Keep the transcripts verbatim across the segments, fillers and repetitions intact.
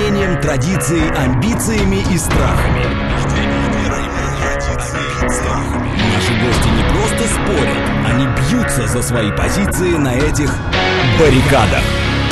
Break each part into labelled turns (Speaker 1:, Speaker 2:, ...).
Speaker 1: рвением, традицией, амбициями и страхами. Наши гости не просто спорят, они бьются за свои позиции на этих баррикадах.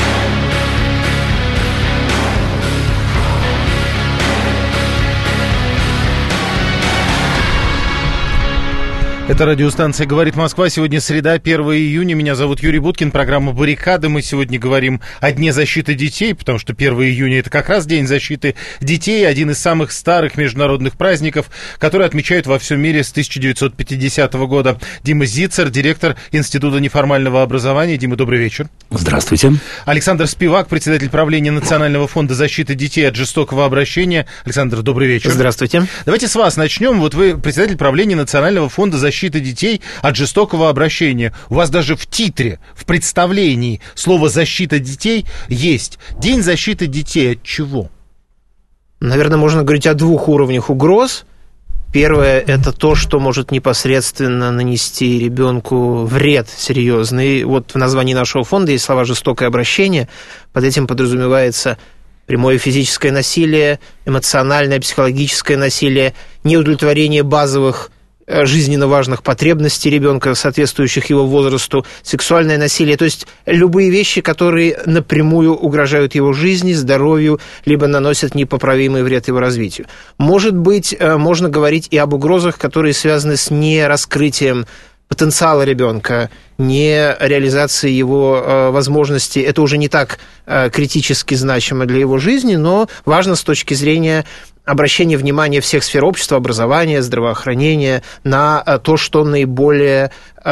Speaker 2: Это радиостанция «Говорит Москва». Сегодня среда, первого июня. Меня зовут Юрий Буткин. Программа «Баррикады». Мы сегодня говорим о Дне защиты детей, потому что первого июня – это как раз День защиты детей, один из самых старых международных праздников, который отмечают во всем мире с тысяча девятьсот пятидесятого года. Дима Зицер, директор Института неформального образования. Дима, добрый вечер.
Speaker 3: Здравствуйте.
Speaker 2: Александр Спивак, председатель правления Национального фонда защиты детей от жестокого обращения. Александр, добрый вечер.
Speaker 3: Здравствуйте.
Speaker 2: Давайте с вас начнем. Вот вы председатель правления Национального фонда защиты защиты детей от жестокого обращения. У вас даже в титре, в представлении слово «защита детей» есть. День защиты детей от чего?
Speaker 3: Наверное, можно говорить о двух уровнях угроз. Первое – это то, что может непосредственно нанести ребенку вред серьезный. Вот в названии нашего фонда есть слова «жестокое обращение». Под этим подразумевается прямое физическое насилие, эмоциональное, психологическое насилие, неудовлетворение базовых жизненно важных потребностей ребенка, соответствующих его возрасту, сексуальное насилие, то есть любые вещи, которые напрямую угрожают его жизни, здоровью, либо наносят непоправимый вред его развитию. Может быть, можно говорить и об угрозах, которые связаны с нераскрытием потенциала ребенка, не реализации его э, возможностей. Это уже не так э, критически значимо для его жизни, но важно с точки зрения обращения внимания всех сфер общества, образования, здравоохранения на э, то, что наиболее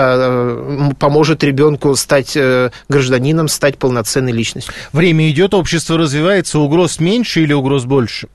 Speaker 3: э, поможет ребенку стать э, гражданином, стать полноценной личностью.
Speaker 2: Время идет, общество развивается, угроз меньше или угроз больше?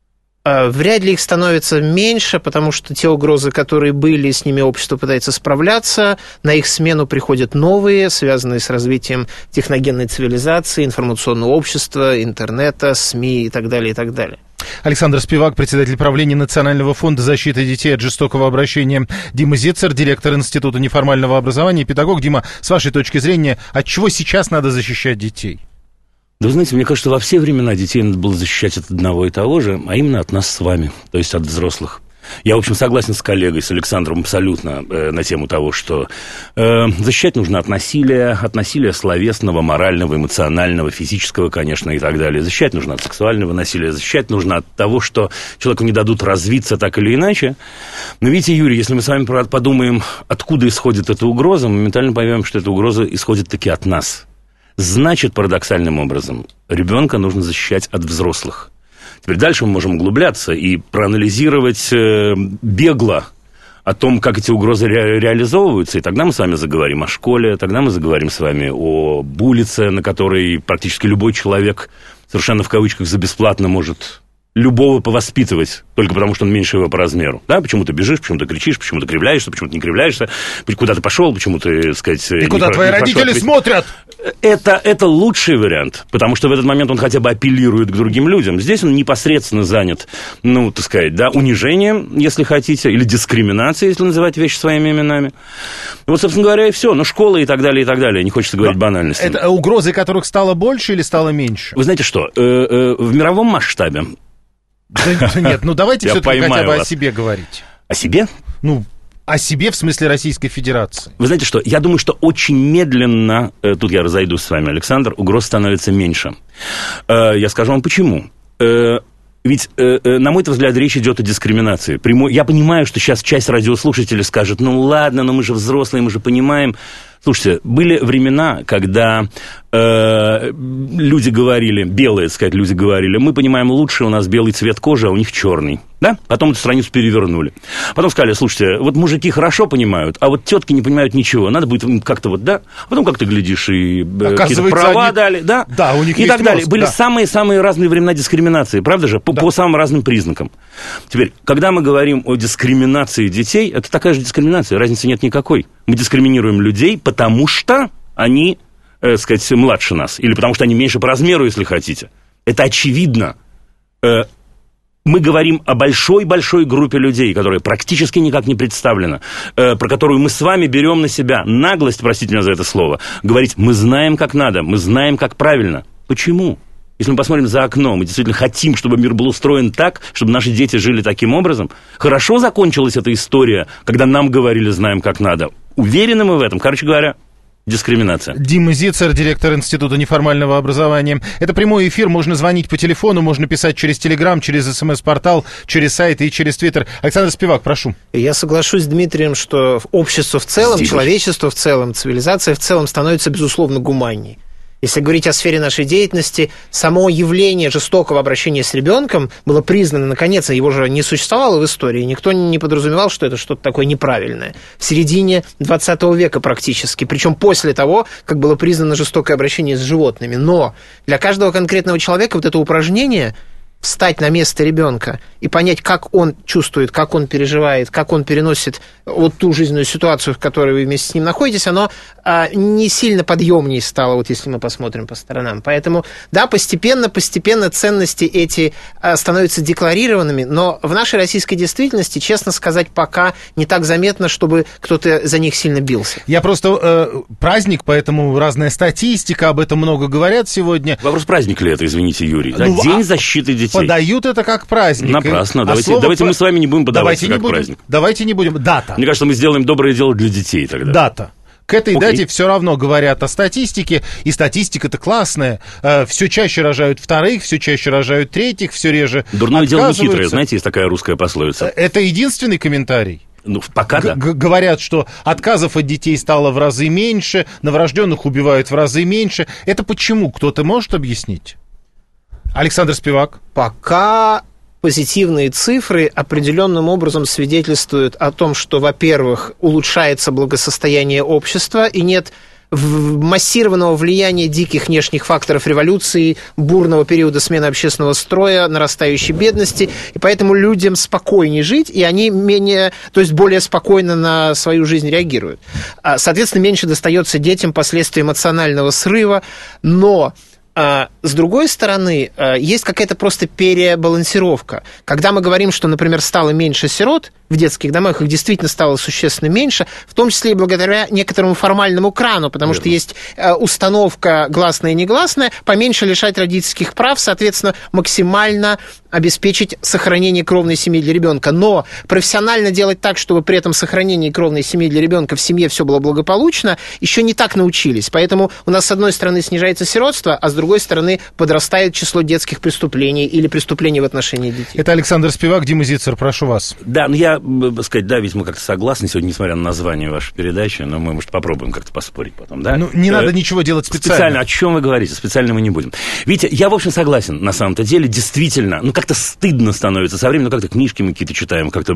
Speaker 3: Вряд ли их становится меньше, потому что те угрозы, которые были, с ними общество пытается справляться, на их смену приходят новые, связанные с развитием техногенной цивилизации, информационного общества, интернета, СМИ и так далее, и так далее.
Speaker 2: Александр Спивак, председатель правления Национального фонда защиты детей от жестокого обращения. Дима Зицер, директор Института неформального образования и педагог. Дима, с вашей точки зрения, от чего сейчас надо защищать детей?
Speaker 4: Да вы знаете, мне кажется, во все времена детей надо было защищать от одного и того же, а именно от нас с вами, то есть от взрослых. Я, в общем, согласен с коллегой, с Александром абсолютно э, на тему того, что э, защищать нужно от насилия, от насилия словесного, морального, эмоционального, физического, конечно, и так далее. Защищать нужно от сексуального насилия, защищать нужно от того, что человеку не дадут развиться так или иначе. Но видите, Юрий, если мы с вами подумаем, откуда исходит эта угроза, мы моментально поймем, что эта угроза исходит таки от нас. Значит, парадоксальным образом, ребенка нужно защищать от взрослых. Теперь дальше мы можем углубляться и проанализировать э, бегло о том, как эти угрозы ре- реализовываются, и тогда мы с вами заговорим о школе, тогда мы заговорим с вами об улице, на которой практически любой человек совершенно в кавычках за бесплатно может любого повоспитывать, только потому, что он меньше его по размеру. Да? Почему ты бежишь, почему ты кричишь, почему ты кривляешься, почему ты не кривляешься, куда ты пошел, почему ты, так сказать...
Speaker 2: И куда твои родители пошел. Смотрят?
Speaker 4: Это, это лучший вариант, потому что в этот момент он хотя бы апеллирует к другим людям. Здесь он непосредственно занят, ну, так сказать, да, унижением, если хотите, или дискриминацией, если называть вещи своими именами. Вот, собственно говоря, и все. Ну, школа и так далее, и так далее. Не хочется говорить банальности.
Speaker 2: Это угрозы, которых стало больше или стало меньше?
Speaker 4: Вы знаете что, э, э, в мировом масштабе...
Speaker 2: Да нет, ну давайте все-таки хотя бы о себе говорить.
Speaker 4: О себе?
Speaker 2: Ну, о себе в смысле Российской Федерации.
Speaker 4: Вы знаете что, я думаю, что очень медленно, тут я разойдусь с вами, Александр, угроз становится меньше. Я скажу вам почему. Ведь, на мой взгляд, речь идет о дискриминации. Я понимаю, что сейчас часть радиослушателей скажет, ну ладно, но мы же взрослые, мы же понимаем. Слушайте, были времена, когда э, люди говорили, белые, так сказать, люди говорили, мы понимаем лучше, у нас белый цвет кожи, а у них черный. Да? Потом эту страницу перевернули. Потом сказали, слушайте, вот мужики хорошо понимают, а вот тетки не понимают ничего. Надо будет как-то вот, да? А потом, как ты глядишь, и э, какие-то права они... дали, да?
Speaker 2: Да, у них
Speaker 4: и
Speaker 2: есть
Speaker 4: так далее.
Speaker 2: мозг,
Speaker 4: Были
Speaker 2: да.
Speaker 4: самые-самые разные времена дискриминации, правда же? По,
Speaker 2: да.
Speaker 4: по самым разным признакам. Теперь, когда мы говорим о дискриминации детей, это такая же дискриминация, разницы нет никакой. Мы дискриминируем людей, потому что они, э, сказать, младше нас. Или потому что они меньше по размеру, если хотите. Это очевидно. Э, мы говорим о большой-большой группе людей, которая практически никак не представлена, э, про которую мы с вами берем на себя наглость, простите меня за это слово, говорить, мы знаем, как надо, мы знаем, как правильно. Почему? если мы посмотрим за окном и действительно хотим, чтобы мир был устроен так, чтобы наши дети жили таким образом, хорошо закончилась эта история, когда нам говорили, знаем, как надо. Уверены мы в этом? Короче говоря, дискриминация.
Speaker 2: Дима Зицер, директор Института неформального образования. Это прямой эфир, можно звонить по телефону, можно писать через Телеграм, через СМС-портал, через сайт и через Твиттер. Александр Спивак, прошу.
Speaker 3: Я соглашусь с Дмитрием, что общество в целом,
Speaker 4: Здесь.
Speaker 3: человечество в целом, цивилизация в целом становится, безусловно, гуманней. Если говорить о сфере нашей деятельности, само явление жестокого обращения с ребенком было признано, наконец, его же не существовало в истории, никто не подразумевал, что это что-то такое неправильное. В середине двадцатого века практически, причем после того, как было признано жестокое обращение с животными. Но для каждого конкретного человека вот это упражнение встать на место ребенка и понять, как он чувствует, как он переживает, как он переносит вот ту жизненную ситуацию, в которой вы вместе с ним находитесь, оно а, не сильно подъемнее стало, вот если мы посмотрим по сторонам. Поэтому, да, постепенно, постепенно ценности эти а, становятся декларированными, но в нашей российской действительности, честно сказать, пока не так заметно, чтобы кто-то за них сильно бился.
Speaker 2: Я просто э, праздник, поэтому разная статистика, об этом много говорят сегодня.
Speaker 4: Вопрос, праздник ли это, извините, Юрий? Да,
Speaker 2: Ну,
Speaker 4: День
Speaker 2: а-
Speaker 4: защиты детей.
Speaker 2: Подают это как праздник.
Speaker 4: Напрасно.
Speaker 2: А
Speaker 4: Давайте,
Speaker 2: слово
Speaker 4: давайте
Speaker 2: про-
Speaker 4: мы с вами не будем подавать
Speaker 2: давайте
Speaker 4: это
Speaker 2: не
Speaker 4: как
Speaker 2: будем,
Speaker 4: праздник.
Speaker 2: Давайте не будем. Дата.
Speaker 4: Мне кажется, мы сделаем доброе дело для детей тогда.
Speaker 2: Дата. К этой
Speaker 4: Окей.
Speaker 2: дате все равно говорят о статистике, и статистика-то классная. Э, все чаще рожают вторых, все чаще рожают третьих, все реже
Speaker 4: Дурное дело не хитрое.
Speaker 2: отказываются.
Speaker 4: Знаете, есть такая русская пословица.
Speaker 2: Это единственный комментарий.
Speaker 4: Ну, пока
Speaker 2: Г-
Speaker 4: да.
Speaker 2: г- говорят, что отказов от детей стало в разы меньше, новорожденных убивают в разы меньше. Это почему? Кто-то может объяснить? Александр Спивак.
Speaker 3: Пока позитивные цифры определенным образом свидетельствуют о том, что, во-первых, улучшается благосостояние общества и нет в- массированного влияния диких внешних факторов революции, бурного периода смены общественного строя, нарастающей бедности, и поэтому людям спокойнее жить, и они менее, то есть более спокойно на свою жизнь реагируют. А, Соответственно, меньше достается детям последствий эмоционального срыва, но а, с другой стороны, а, есть какая-то просто перебалансировка. Когда мы говорим, что, например, стало меньше сирот в детских домах, их действительно стало существенно меньше, в том числе и благодаря некоторому формальному крану, потому Верно. Что есть а, установка гласная и негласная, поменьше лишать родительских прав, соответственно, максимально обеспечить сохранение кровной семьи для ребенка. Но профессионально делать так, чтобы при этом сохранении кровной семьи для ребенка в семье все было благополучно, еще не так научились. Поэтому у нас, с одной стороны, снижается сиротство, а с другой стороны, подрастает число детских преступлений или преступлений в отношении детей.
Speaker 2: Это Александр Спивак, Дима Зицер, прошу вас.
Speaker 4: Да, ну я, бы сказать, да, ведь мы как-то согласны сегодня, несмотря на название вашей передачи, но мы, может, попробуем как-то поспорить потом, да?
Speaker 2: Ну, не
Speaker 4: э,
Speaker 2: надо ничего делать специально.
Speaker 4: Специально, о чем вы говорите? Специально мы не будем. Видите, я, в общем, согласен, на самом-то деле, действительно, ну, как-то стыдно становится со временем, ну, как-то книжки мы какие-то читаем, как-то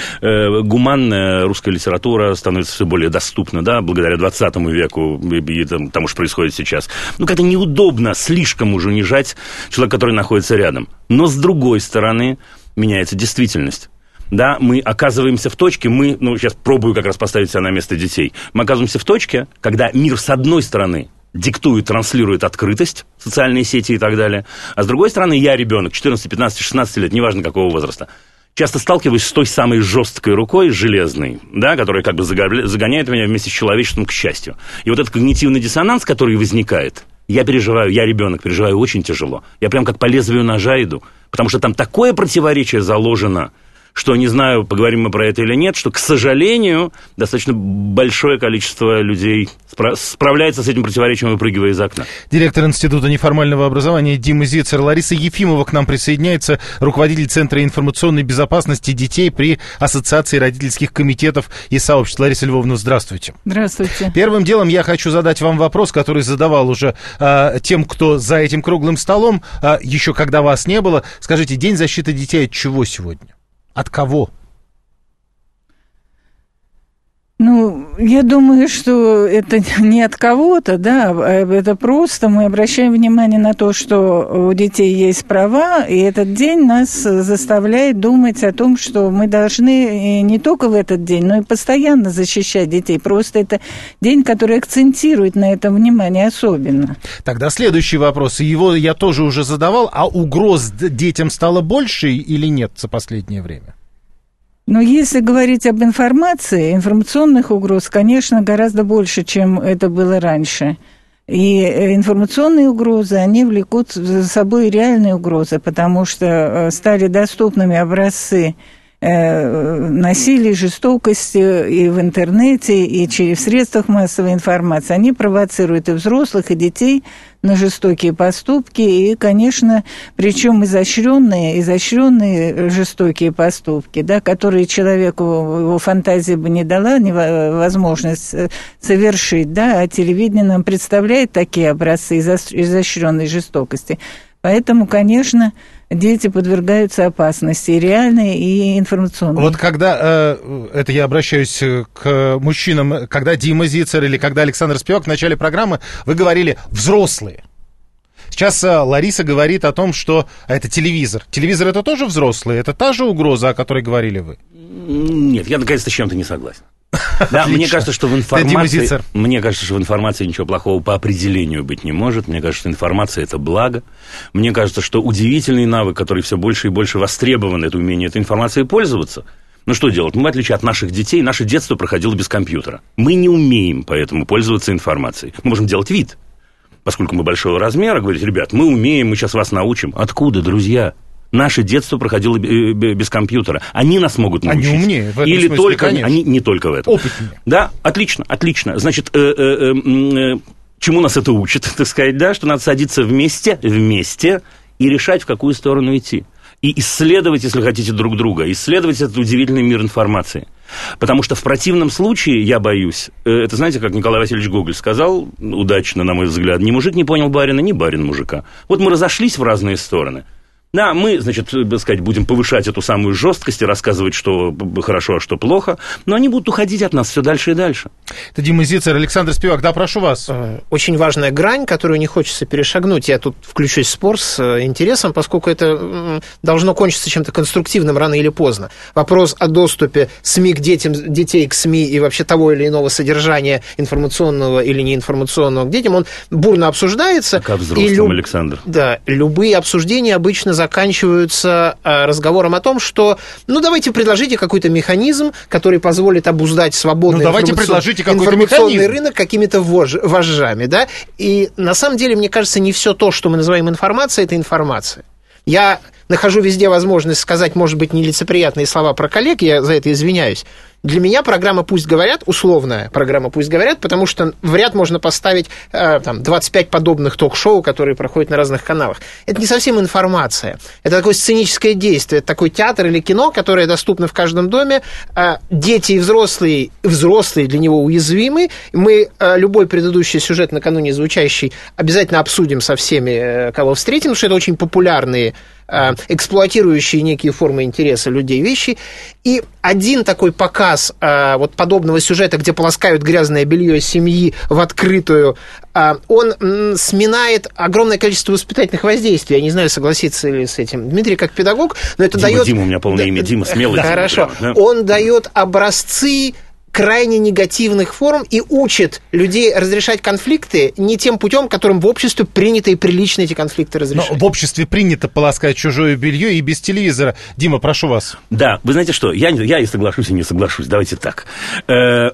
Speaker 4: э, гуманная русская литература становится все более доступна, да, благодаря двадцатому веку и, и там, тому, что происходит сейчас. Ну, как-то неудобно слишком уже унижать человека, который находится рядом. Но, с другой стороны, меняется действительность. Да, мы оказываемся в точке, мы, ну, сейчас пробую как раз поставить себя на место детей, мы оказываемся в точке, когда мир, с одной стороны, диктует, транслирует открытость, социальные сети и так далее, а с другой стороны, я ребенок, четырнадцать, пятнадцать, шестнадцать лет, неважно какого возраста, часто сталкиваюсь с той самой жесткой рукой, железной, да, которая как бы загоняет меня вместе с человечеством к счастью. И вот этот когнитивный диссонанс, который возникает, я переживаю, я ребенок, переживаю очень тяжело. Я прям как по лезвию ножа иду, потому что там такое противоречие заложено, что, не знаю, поговорим мы про это или нет, что, к сожалению, достаточно большое количество людей спра- справляется с этим противоречием, выпрыгивая из окна.
Speaker 2: Директор Института неформального образования Дима Зицер. Лариса Ефимова к нам присоединяется, руководитель Центра информационной безопасности детей при Ассоциации родительских комитетов и сообществ. Лариса Львовна, здравствуйте.
Speaker 5: Здравствуйте.
Speaker 2: Первым делом я хочу задать вам вопрос, который задавал уже э, тем, кто за этим круглым столом, э, еще когда вас не было. Скажите, День защиты детей от чего сегодня? От кого?
Speaker 5: Ну, я думаю, что это не от кого-то, да, это просто мы обращаем внимание на то, что у детей есть права, и этот день нас заставляет думать о том, что мы должны не только в этот день, но и постоянно защищать детей. Просто это день, который акцентирует на этом внимание особенно.
Speaker 2: Тогда следующий вопрос, и его я тоже уже задавал, а угроз детям стало больше или нет за последнее время?
Speaker 5: Но если говорить об информации, информационных угроз, конечно, гораздо больше, чем это было раньше. И информационные угрозы, они влекут за собой реальные угрозы, потому что стали доступными образцы насилия, жестокости и в интернете, и через средствах массовой информации. Они провоцируют и взрослых, и детей на жестокие поступки, и, конечно, причем изощренные, изощренные жестокие поступки, да, которые человеку, его фантазия бы не дала возможность совершить, да, а телевидение нам представляет такие образцы изощренной жестокости. Поэтому, конечно, дети подвергаются опасности, и реальной, и информационной.
Speaker 2: Вот когда, э, это я обращаюсь к мужчинам, когда Дима Зицер или когда Александр Спивак в начале программы, вы говорили «взрослые». Сейчас э, Лариса говорит о том, что это телевизор. Телевизор — это тоже взрослые? Это та же угроза, о которой говорили вы?
Speaker 4: Нет, я наконец-то с чем-то не согласен. Да, мне кажется, что в информации, мне кажется, что в информации ничего плохого по определению быть не может. Мне кажется, что информация — это благо. Мне кажется, что удивительный навык, который все больше и больше востребован, это умение этой информацией пользоваться. Ну, что делать? Мы, в отличие от наших детей, наше детство проходило без компьютера. Мы не умеем поэтому пользоваться информацией. Мы можем делать вид, поскольку мы большого размера, говорить: ребят, мы умеем, мы сейчас вас научим. Откуда, друзья? Наше детство проходило без компьютера. Они нас могут научить.
Speaker 2: Они умнее, в этом
Speaker 4: Или
Speaker 2: смысле,
Speaker 4: только
Speaker 2: конечно.
Speaker 4: Они не только в этом.
Speaker 2: Опытнее.
Speaker 4: Да, отлично, отлично. Значит, э, э, э, чему нас это учит, так сказать, да, что надо садиться вместе, вместе и решать, в какую сторону идти. И исследовать, если хотите, друг друга. Исследовать этот удивительный мир информации. Потому что в противном случае, я боюсь, это, знаете, как Николай Васильевич Гоголь сказал, удачно, на мой взгляд, ни мужик не понял барина, ни барин мужика. Вот мы разошлись в разные стороны. Да, мы, значит, так сказать, будем повышать эту самую жесткость и рассказывать, что хорошо, а что плохо, но они будут уходить от нас все дальше и дальше.
Speaker 2: Это Дима Зицер, Александр Спивак, да, прошу вас.
Speaker 3: Очень важная грань, которую не хочется перешагнуть. Я тут включусь в спор с интересом, поскольку это должно кончиться чем-то конструктивным рано или поздно. Вопрос о доступе СМИ к детям, детей к СМИ и вообще того или иного содержания информационного или неинформационного к детям, он бурно обсуждается.
Speaker 4: Как взрослым,
Speaker 3: и люб...
Speaker 4: Александр.
Speaker 3: Да, любые обсуждения обычно заканчиваются разговором о том, что, ну, давайте предложите какой-то механизм, который позволит обуздать свободный
Speaker 2: ну, давайте предложите какой-то
Speaker 3: информационный
Speaker 2: механизм.
Speaker 3: рынок какими-то вож... вожжами, да, и на самом деле, мне кажется, не все то, что мы называем информацией, это информация. Я нахожу везде возможность сказать, может быть, нелицеприятные слова про коллег, я за это извиняюсь. Для меня программа «Пусть говорят», условная программа «Пусть говорят», потому что в ряд можно поставить э, там, двадцать пять подобных ток-шоу, которые проходят на разных каналах. Это не совсем информация. Это такое сценическое действие, это такой театр или кино, которое доступно в каждом доме. Э, дети и взрослые, взрослые для него уязвимы. Мы э, любой предыдущий сюжет, накануне звучащий, обязательно обсудим со всеми, э, кого встретим, потому что это очень популярные, э, эксплуатирующие некие формы интереса людей вещи. И один такой показ э, вот подобного сюжета, где полоскают грязное белье семьи в открытую, э, он м, сминает огромное количество воспитательных воздействий. Я не знаю, согласится ли с этим Дмитрий как педагог, но это
Speaker 4: Дима,
Speaker 3: дает...
Speaker 4: Дима, у меня полное имя Дима, смело.
Speaker 3: Да, хорошо.
Speaker 4: Прямо, да?
Speaker 3: Он дает образцы крайне негативных форм и учит людей разрешать конфликты не тем путем, которым в обществе принято и прилично эти конфликты разрешать.
Speaker 2: Но в обществе принято полоскать чужое белье и без телевизора. Дима, прошу вас.
Speaker 4: Да, вы знаете что, я, я и соглашусь, и не соглашусь. Давайте так. Э,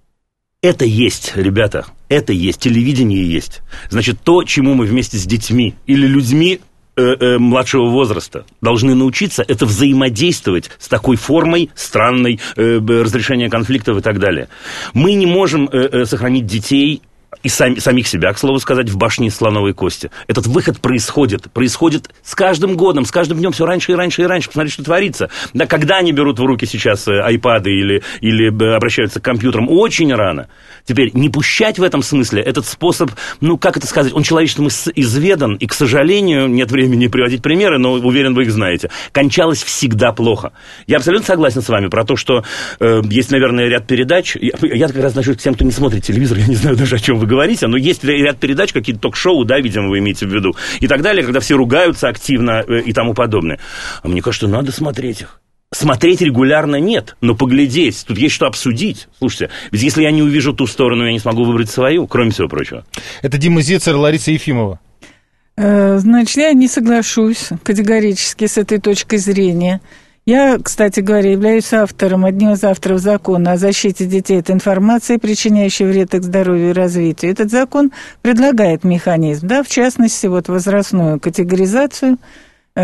Speaker 4: это есть, ребята, это есть, телевидение есть. Значит, то, чему мы вместе с детьми или людьми младшего возраста должны научиться, это взаимодействовать с такой формой странной э, разрешения конфликтов и так далее. Мы не можем э, сохранить детей и сами, самих себя, к слову сказать, в башне из слоновой кости. Этот выход происходит. Происходит с каждым годом, с каждым днем все раньше и раньше и раньше. Посмотрите, что творится. Да, когда они берут в руки сейчас айпады или, или обращаются к компьютерам? Очень рано. Теперь, не пущать в этом смысле этот способ, ну, как это сказать, он человечеством изведан, и, к сожалению, нет времени приводить примеры, но, уверен, вы их знаете, кончалось всегда плохо. Я абсолютно согласен с вами про то, что э, есть, наверное, ряд передач. Я, я как раз отношусь к тем, кто не смотрит телевизор, я не знаю даже, о чем вы говорите, но есть ряд передач, какие-то ток-шоу, да, видимо, вы имеете в виду, и так далее, когда все ругаются активно э, и тому подобное. А мне кажется, надо смотреть их. Смотреть регулярно нет, но поглядеть, тут есть что обсудить. Слушайте, ведь если я не увижу ту сторону, я не смогу выбрать свою, кроме всего прочего.
Speaker 2: Это Дима Зицер, Лариса Ефимова.
Speaker 5: Значит, я не соглашусь категорически с этой точкой зрения. Я, кстати говоря, являюсь автором, одним из авторов закона о защите детей от информации, причиняющей вред их здоровью и развитию. Этот закон предлагает механизм, да, в частности, вот возрастную категоризацию э,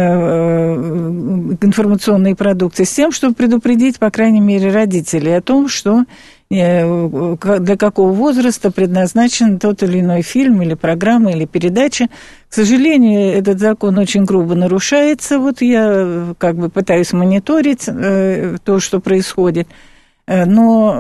Speaker 5: информационной продукции с тем, чтобы предупредить, по крайней мере, родителей о том, что э, для какого возраста предназначен тот или иной фильм или программа или передача. К сожалению, этот закон очень грубо нарушается. Вот я как бы пытаюсь мониторить э, то, что происходит. Но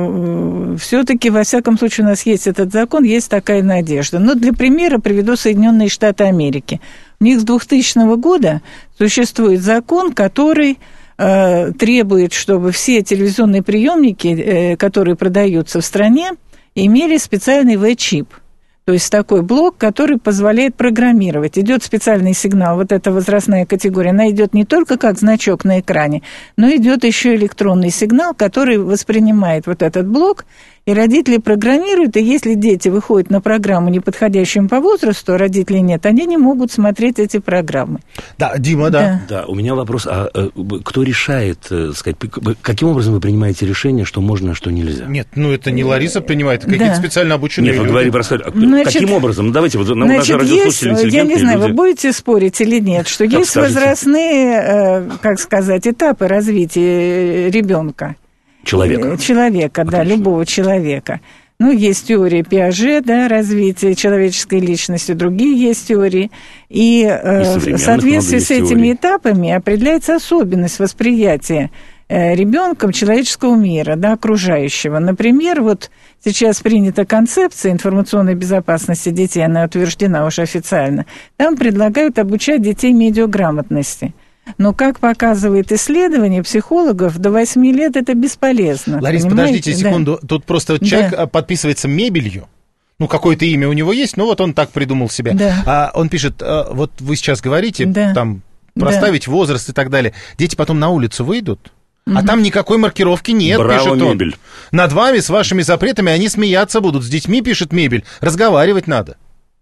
Speaker 5: э, все-таки, во всяком случае, у нас есть этот закон, есть такая надежда. Но для примера приведу Соединенные Штаты Америки. У них с двухтысячного года существует закон, который э, требует, чтобы все телевизионные приемники, э, которые продаются в стране, имели специальный вэ-чип. То есть такой блок, который позволяет программировать. Идет специальный сигнал, вот эта возрастная категория, она идет не только как значок на экране, но идет еще электронный сигнал, который воспринимает вот этот блок, и родители программируют, и если дети выходят на программу, не подходящую по возрасту, а родителей нет, они не могут смотреть эти программы.
Speaker 2: Да, Дима, да.
Speaker 4: Да, да, у меня вопрос, а, а кто решает, сказать, каким образом вы принимаете решение, что можно, а что нельзя?
Speaker 2: Нет, ну это не Лариса принимает, это какие-то
Speaker 5: да.
Speaker 2: специально обученные
Speaker 4: Нет,
Speaker 2: люди.
Speaker 4: вы говорите, просто,
Speaker 5: значит,
Speaker 4: каким образом? Давайте, вот
Speaker 5: значит,
Speaker 4: наши
Speaker 5: есть, я не знаю,
Speaker 4: люди.
Speaker 5: Вы будете спорить или нет, что есть
Speaker 4: скажете?
Speaker 5: возрастные, как сказать, этапы развития ребенка.
Speaker 4: Человека.
Speaker 5: Человека, да,
Speaker 4: Отлично.
Speaker 5: любого человека. Ну, есть теория Пиаже, да, развития человеческой личности, другие есть теории. И, э, в соответствии с этими теорий. этапами определяется особенность восприятия э, ребенком человеческого мира, да, окружающего. Например, вот сейчас принята концепция информационной безопасности детей, она утверждена уже официально. Там предлагают обучать детей медиаграмотности. Но, как показывает исследование психологов, до восьми лет это бесполезно.
Speaker 2: Ларис,
Speaker 5: понимаете?
Speaker 2: подождите секунду. Да. Тут просто человек да. подписывается мебелью. Ну, какое-то имя у него есть, но вот он так придумал себя.
Speaker 5: Да.
Speaker 2: А он пишет, вот вы сейчас говорите, да. там, проставить да. возраст и так далее. Дети потом на улицу выйдут, угу. а там никакой маркировки нет,
Speaker 4: Браво,
Speaker 2: пишет он.
Speaker 4: Мебель.
Speaker 2: Над вами, с вашими запретами, они смеяться будут. С детьми, пишет Мебель, разговаривать надо.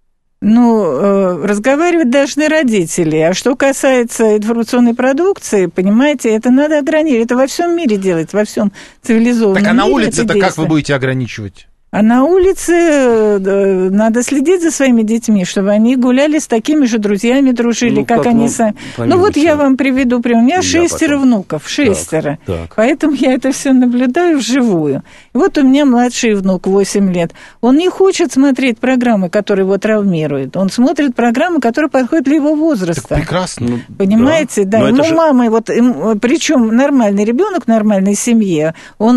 Speaker 5: Ну, разговаривать должны родители. А что касается информационной продукции, понимаете, это надо ограничивать. Это во всем мире делать, во всем цивилизованном мире.
Speaker 2: Так а на улице-то как вы будете ограничивать?
Speaker 5: А на улице надо следить за своими детьми, чтобы они гуляли с такими же друзьями, дружили, ну, как, как они сами. Ну, вот я вам приведу пример. У меня я шестеро потом. внуков, шестеро. Так, так. Поэтому я это все наблюдаю вживую. И вот у меня младший внук, восемь лет. Он не хочет смотреть программы, которые его травмируют. Он смотрит программы, которые подходят для его возраста.
Speaker 2: Так прекрасно.
Speaker 5: Понимаете, да. да. Ему
Speaker 4: же...
Speaker 5: мама, вот, причем нормальный ребенок в нормальной семье,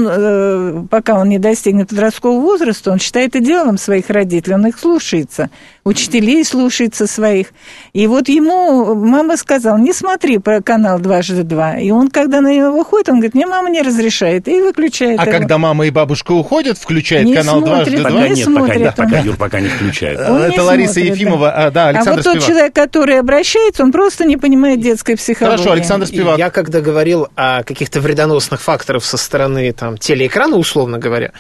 Speaker 5: он, пока он не достигнет подросткового возраста, он считает идеалом своих родителей, он их слушается, учителей слушается своих. И вот ему мама сказала, не смотри про канал дважды два. И он, когда на него выходит, он говорит, мне мама не разрешает, и выключает
Speaker 2: А
Speaker 5: его.
Speaker 2: когда мама и бабушка уходят, включает
Speaker 5: не
Speaker 2: канал
Speaker 5: смотрит,
Speaker 2: дважды два?
Speaker 4: Пока
Speaker 5: не
Speaker 4: нет,
Speaker 5: смотрит,
Speaker 4: пока,
Speaker 5: он.
Speaker 4: пока, Юр, пока не включает.
Speaker 5: Он
Speaker 2: Это
Speaker 5: не
Speaker 2: Лариса
Speaker 5: смотрит,
Speaker 2: Ефимова,
Speaker 5: да.
Speaker 2: а, да, Александр
Speaker 5: А вот тот
Speaker 2: Спивак.
Speaker 5: человек, который обращается, он просто не понимает детской психологии.
Speaker 2: Хорошо, Александр Спивак.
Speaker 3: Я когда говорил о каких-то вредоносных факторах со стороны там, телеэкрана, условно говоря,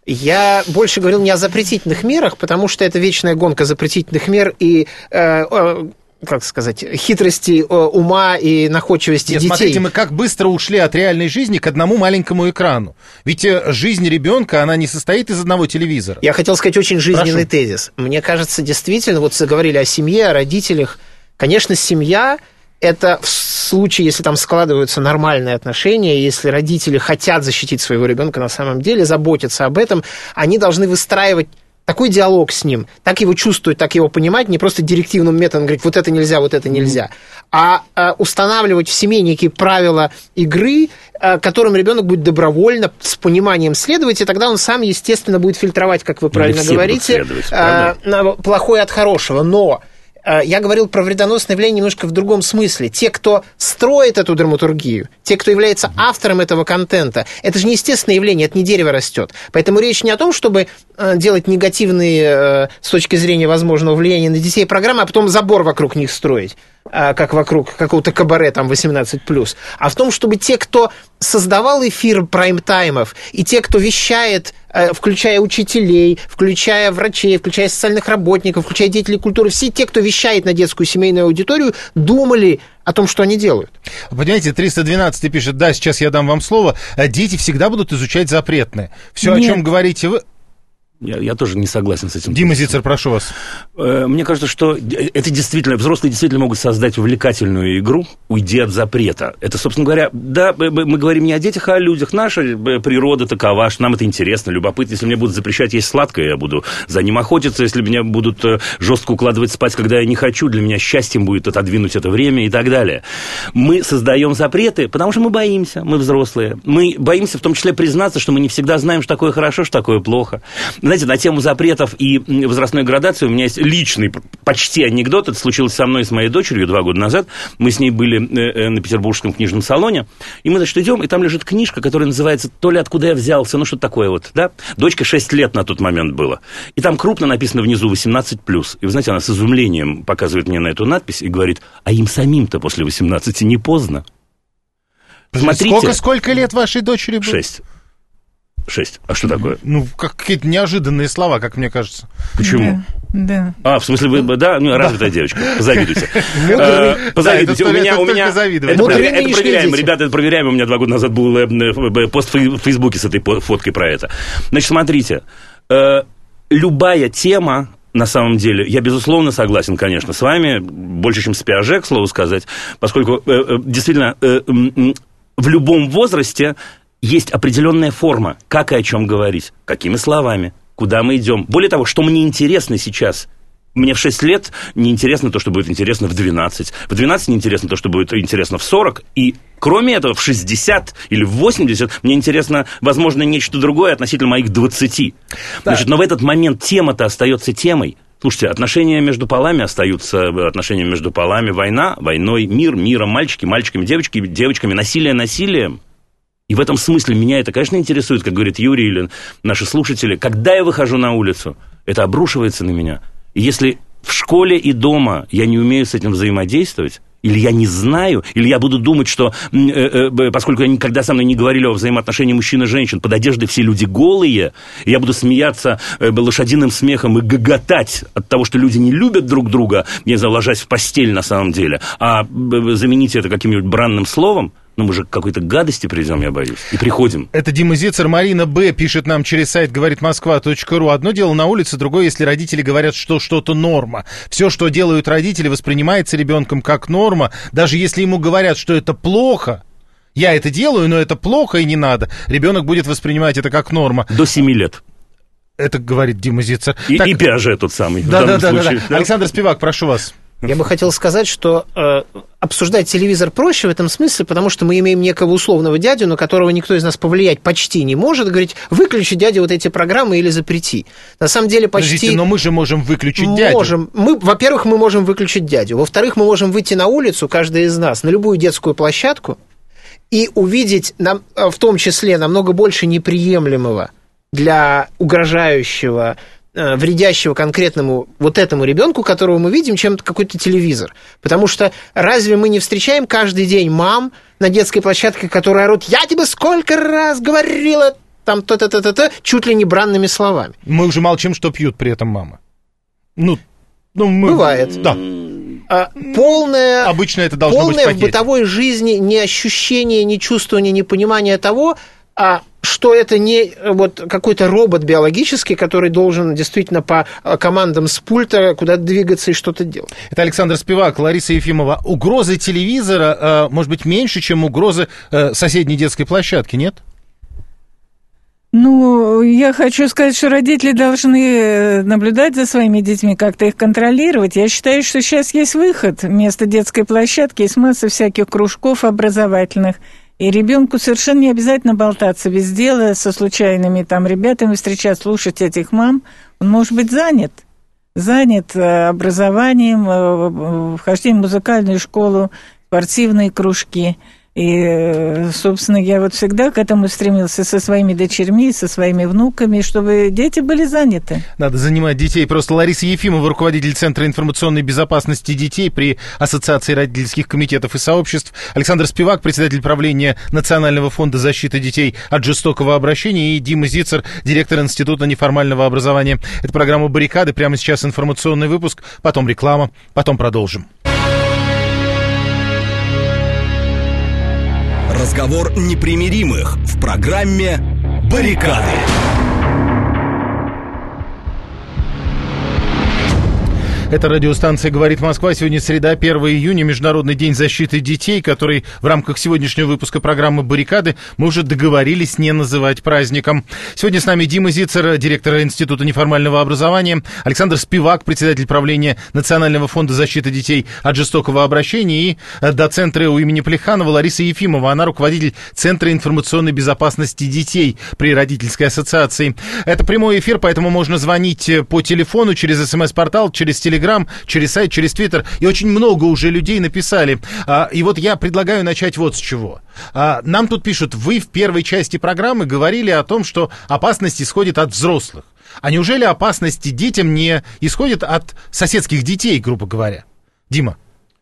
Speaker 3: я больше говорил не о запретительных мерах, потому что это вечная гонка запретительных мер и, э, э, как сказать, хитрости э, ума и находчивости
Speaker 2: Нет,
Speaker 3: детей.
Speaker 2: Смотрите, мы как быстро ушли от реальной жизни к одному маленькому экрану. Ведь жизнь ребенка, она не состоит из одного телевизора.
Speaker 3: Я хотел сказать очень жизненный
Speaker 2: Прошу.
Speaker 3: тезис. Мне кажется, действительно, вот заговорили о семье, о родителях. Конечно, семья... Это в случае, если там складываются нормальные отношения, если родители хотят защитить своего ребенка на самом деле, заботятся об этом, они должны выстраивать такой диалог с ним, так его чувствовать, так его понимать, не просто директивным методом говорить, вот это нельзя, вот это нельзя, а, а устанавливать в семье некие правила игры, а, которым ребенок будет добровольно, с пониманием следовать, и тогда он сам, естественно, будет фильтровать, как вы правильно говорите, а, плохое от хорошего. Но я говорил про вредоносное явление немножко в другом смысле. Те, кто строит эту драматургию, те, кто является автором этого контента, это же не естественное явление, это не дерево растет. Поэтому речь не о том, чтобы делать негативные с точки зрения возможного влияния на детей программы, а потом забор вокруг них строить, как вокруг какого-то кабаре там восемнадцать плюс, а в том, чтобы те, кто создавал эфир прайм-таймов, и те, кто вещает включая учителей, включая врачей, включая социальных работников, включая деятелей культуры, все те, кто вещает на детскую семейную аудиторию, думали о том, что они делают.
Speaker 2: Понимаете, триста двенадцать пишет, да, сейчас я дам вам слово, дети всегда будут изучать запретное. Все,
Speaker 5: Нет.
Speaker 2: о чем говорите вы...
Speaker 4: Я, я тоже не согласен с этим.
Speaker 2: Дима Зицер, прошу вас.
Speaker 4: Мне кажется, что это действительно, взрослые действительно могут создать увлекательную игру, уйди от запрета. Это, собственно говоря, да, мы говорим не о детях, а о людях. Наша природа такова, что нам это интересно, любопытно. Если мне будут запрещать есть сладкое, я буду за ним охотиться. Если меня будут жестко укладывать спать, когда я не хочу, для меня счастьем будет отодвинуть это время и так далее. Мы создаем запреты, потому что мы боимся, мы взрослые. Мы боимся в том числе признаться, что мы не всегда знаем, что такое хорошо, что такое плохо. Знаете, на тему запретов и возрастной градации у меня есть личный почти анекдот. Это случилось со мной и с моей дочерью два года назад. Мы с ней были на Петербургском книжном салоне. И мы, значит, идем, и там лежит книжка, которая называется «То ли откуда я взялся», ну, что такое вот, да? Дочке шесть лет на тот момент было. И там крупно написано внизу восемнадцать плюс. И вы знаете, она с изумлением показывает мне на эту надпись и говорит, а им самим-то после восемнадцати не поздно.
Speaker 2: Смотрите. Сколько, сколько лет вашей дочери было?
Speaker 4: Шесть. Шесть. А что такое?
Speaker 2: Ну, как какие-то неожиданные слова, как мне кажется.
Speaker 4: Почему?
Speaker 5: Да.
Speaker 4: А, в смысле, вы, да, ну, развитая девочка, позавидуйте. Позавидуйте, у меня, у меня, это проверяемо, ребята, это проверяемо, у меня два года назад был пост в Фейсбуке с этой фоткой про это. Значит, смотрите, любая тема, на самом деле, я, безусловно, согласен, конечно, с вами, больше, чем с Пиаже, к слову сказать, поскольку, действительно, в любом возрасте есть определенная форма, как и о чем говорить, какими словами, куда мы идем. Более того, что мне интересно сейчас. Мне в шесть лет неинтересно то, что будет интересно в двенадцать. В двенадцать неинтересно то, что будет интересно в сорок. И кроме этого, в шестьдесят или в восемьдесят мне интересно, возможно, нечто другое относительно моих двадцати. Да. Значит, но в этот момент тема-то остается темой. Слушайте, отношения между полами остаются отношениями между полами. Война, войной, мир, миром, мальчики, мальчиками, девочки, девочками, насилие, насилием. И в этом смысле меня это, конечно, интересует, как говорит Юрий или наши слушатели. Когда я выхожу на улицу, это обрушивается на меня. И если в школе и дома я не умею с этим взаимодействовать, или я не знаю, или я буду думать, что, э, э, поскольку никогда со мной не говорили о взаимоотношении мужчин и женщин, под одеждой все люди голые, и я буду смеяться э, лошадиным смехом и гоготать от того, что люди не любят друг друга, не знаю, ложась в постель на самом деле, а э, заменить это каким-нибудь бранным словом, ну, мы же к какой-то гадости придем, я боюсь, и приходим.
Speaker 2: Это Дима Зицер. Марина Б. пишет нам через сайт говорит москва точка ру. Одно дело на улице, другое, если родители говорят, что что-то норма. Все, что делают родители, воспринимается ребенком как норма. Даже если ему говорят, что это плохо, я это делаю, но это плохо и не надо, ребенок будет воспринимать это как норма.
Speaker 4: До семи лет.
Speaker 2: Это говорит Дима Зицер.
Speaker 4: И, так... и Пиаже тот самый.
Speaker 2: Да, да, да, да, да. Александр Спивак, прошу вас.
Speaker 3: Я бы хотел сказать, что э, обсуждать телевизор проще в этом смысле, потому что мы имеем некого условного дядю, на которого никто из нас повлиять почти не может, говорить, выключи, дядя, вот эти программы или запрети. На самом деле почти...
Speaker 2: Подождите, но мы же можем выключить дядю.
Speaker 3: Можем. Мы, во-первых, мы можем выключить дядю. Во-вторых, мы можем выйти на улицу, каждый из нас, на любую детскую площадку и увидеть, нам, в том числе, намного больше неприемлемого для угрожающего, вредящего конкретному вот этому ребенку, которого мы видим, чем какой-то телевизор. Потому что разве мы не встречаем каждый день мам на детской площадке, которые орут: «Я тебе сколько раз говорила!» там то-то-то-то, чуть ли не бранными словами.
Speaker 2: Мы уже молчим, что пьют при этом мамы. Ну, ну мы...
Speaker 3: Бывает.
Speaker 2: Да.
Speaker 3: А, полное,
Speaker 2: обычно это должно
Speaker 3: полное
Speaker 2: быть в
Speaker 3: в бытовой жизни не ощущение, не чувствование, не понимание того, а что это не вот какой-то робот биологический, который должен действительно по командам с пульта куда-то двигаться и что-то делать.
Speaker 2: Это Александр Спивак, Лариса Ефимова. Угрозы телевизора, может быть, меньше, чем угрозы соседней детской площадки, нет?
Speaker 5: Ну, я хочу сказать, что родители должны наблюдать за своими детьми, как-то их контролировать. Я считаю, что сейчас есть выход. Вместо детской площадки есть масса всяких кружков образовательных. И ребенку совершенно не обязательно болтаться без дела со случайными там ребятами, встречать, слушать этих мам. Он может быть занят. Занят образованием, вхождением в музыкальную школу, спортивные кружки. И, собственно, я вот всегда к этому стремился со своими дочерьми, со своими внуками, чтобы дети были заняты.
Speaker 2: Надо занимать детей. Просто Лариса Ефимова, руководитель Центра информационной безопасности детей при Ассоциации родительских комитетов и сообществ, Александр Спивак, председатель правления Национального фонда защиты детей от жестокого обращения, и Дима Зицер, директор Института неформального образования. Это программа «Баррикады». Прямо сейчас информационный выпуск, потом реклама, потом продолжим.
Speaker 1: Разговор непримиримых в программе «Баррикады».
Speaker 2: Это радиостанция «Говорит Москва». Сегодня среда, первое июня, Международный день защиты детей, который в рамках сегодняшнего выпуска программы «Баррикады» мы уже договорились не называть праздником. Сегодня с нами Дима Зицер, директор Института неформального образования, Александр Спивак, председатель правления Национального фонда защиты детей от жестокого обращения, и доцент РЭУ имени Плеханова Лариса Ефимова. Она руководитель Центра информационной безопасности детей при Родительской ассоциации. Это прямой эфир, поэтому можно звонить по телефону, через СМС-портал, через телеграм, через сайт, через Твиттер, и очень много уже людей написали. А, и вот я предлагаю начать вот с чего. А, нам тут пишут: вы в первой части программы говорили о том, что опасность исходит от взрослых. А неужели опасности детям не исходит от соседских детей, грубо говоря? Дима.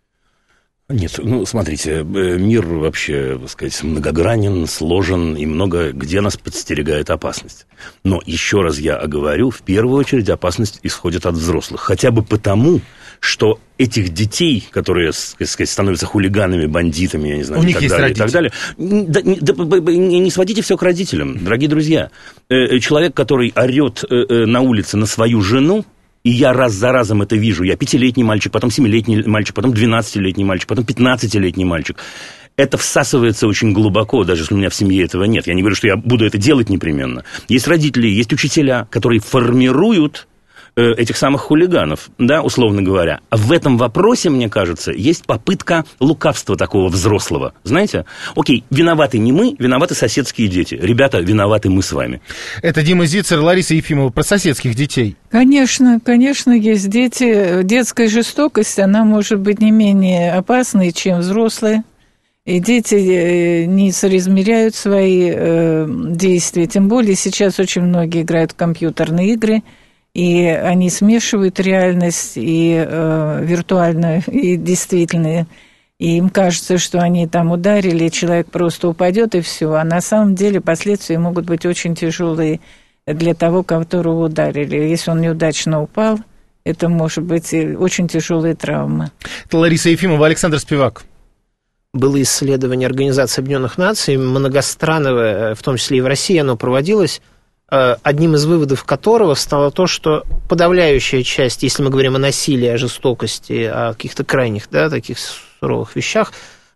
Speaker 4: Нет, ну, смотрите, мир вообще, так сказать, многогранен, сложен, и много где нас подстерегает опасность. Но еще раз я оговорю, в первую очередь опасность исходит от взрослых. Хотя бы потому, что этих детей, которые, так сказать, становятся хулиганами, бандитами, я не знаю,
Speaker 2: у
Speaker 4: и
Speaker 2: них
Speaker 4: так
Speaker 2: есть
Speaker 4: далее, и так далее. Да, не, да, не сводите все к родителям, дорогие друзья. Человек, который орет на улице на свою жену, и я раз за разом это вижу. Я пятилетний мальчик, потом семилетний мальчик, потом двенадцатилетний мальчик, потом пятнадцатилетний мальчик. Это всасывается очень глубоко, даже если у меня в семье этого нет. Я не говорю, что я буду это делать непременно. Есть родители, есть учителя, которые формируют э, этих самых хулиганов, да, условно говоря. А в этом вопросе, мне кажется, есть попытка лукавства такого взрослого. Знаете? Окей, виноваты не мы, виноваты соседские дети. Ребята, виноваты мы с вами.
Speaker 2: Это Дима Зицер, Лариса Ефимова, про соседских детей.
Speaker 5: Конечно, конечно, есть дети. Детская жестокость, она может быть не менее опасной, чем взрослые. И дети не соизмеряют свои э, действия. Тем более сейчас очень многие играют в компьютерные игры, и они смешивают реальность и э, виртуальную, и действительную. И им кажется, что они там ударили, и человек просто упадет, и все. А на самом деле последствия могут быть очень тяжелые для того, которого ударили. Если он неудачно упал, это может быть очень тяжелая травма.
Speaker 2: Это Лариса Ефимова, Александр Спивак.
Speaker 3: Было исследование Организации Объединенных Наций, многостранное, в том числе и в России оно проводилось, одним из выводов которого стало то, что подавляющая часть, если мы говорим о насилии, о жестокости, о каких-то крайних, да, таких суровых вещах,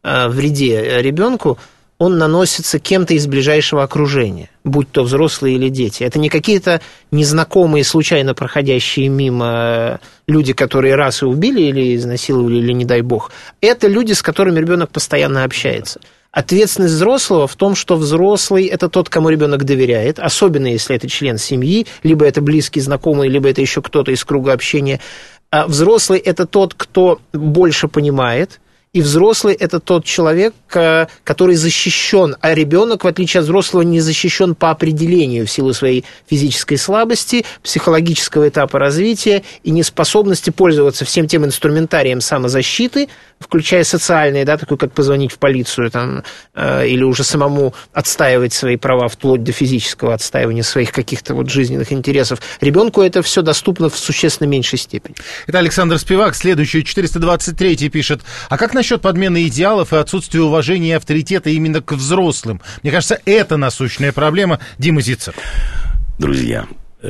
Speaker 3: вреде ребенку, он наносится кем-то из ближайшего окружения, будь то взрослые или дети. Это не какие-то незнакомые, случайно проходящие мимо люди, которые раз и убили или изнасиловали, или не дай бог. Это люди, с которыми ребенок постоянно общается. Ответственность взрослого в том, что взрослый – это тот, кому ребенок доверяет, особенно если это член семьи, либо это близкий знакомый, либо это еще кто-то из круга общения. А взрослый – это тот, кто больше понимает. И взрослый – это тот человек, который защищен, а ребенок, в отличие от взрослого, не защищен по определению в силу своей физической слабости, психологического этапа развития и неспособности пользоваться всем тем инструментарием самозащиты, включая социальные, да, такой как позвонить в полицию там, э, или уже самому отстаивать свои права вплоть до физического отстаивания своих каких-то вот жизненных интересов. Ребенку это все доступно в существенно меньшей степени.
Speaker 2: Это Александр Спивак. Следующий, четыреста двадцать третий, пишет: а как насчет подмены идеалов и отсутствия уважения и авторитета именно к взрослым? Мне кажется, это насущная проблема. Дима Зицер.
Speaker 4: Друзья,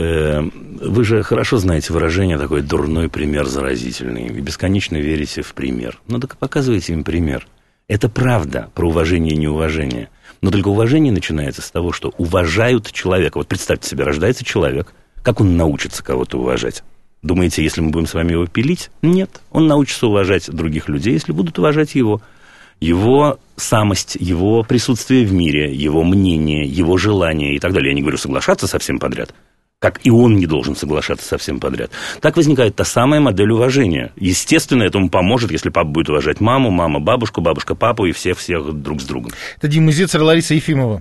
Speaker 4: вы же хорошо знаете выражение такое: дурной пример заразительный. Вы бесконечно верите в пример. Ну так показывайте им пример. Это правда про уважение и неуважение. Но только уважение начинается с того, что уважают человека. Вот представьте себе, рождается человек. Как он научится кого-то уважать? Думаете, если мы будем с вами его пилить? Нет. Он научится уважать других людей, если будут уважать его. Его самость, его присутствие в мире, его мнение, его желание и так далее. Я не говорю соглашаться со всем подряд. как и он не должен соглашаться со всем подряд. Так возникает та самая модель уважения. Естественно, этому поможет, если папа будет уважать маму, мама бабушку, бабушка папу и всех-всех друг с другом.
Speaker 2: Это Дима Зицер, Лариса Ефимова.